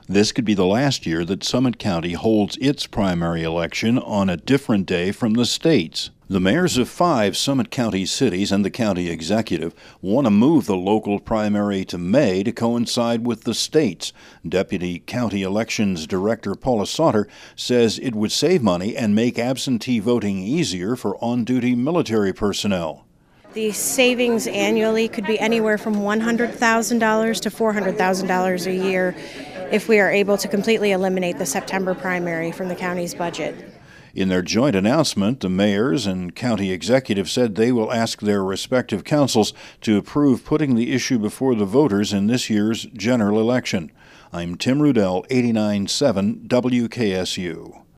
This could be the last year that Summit County holds its primary election on a different day from the state's. The mayors of 5 Summit County cities and the county executive want to move the local primary to May to coincide with the state's. Deputy County Elections Director Paula Sauter says it would save money and make absentee voting easier for on-duty military personnel. The savings annually could be anywhere from $100,000 to $400,000 a year if we are able to completely eliminate the September primary from the county's budget. In their joint announcement, the mayors and county executive said they will ask their respective councils to approve putting the issue before the voters in this year's general election. I'm Tim Rudell, 89.7 WKSU.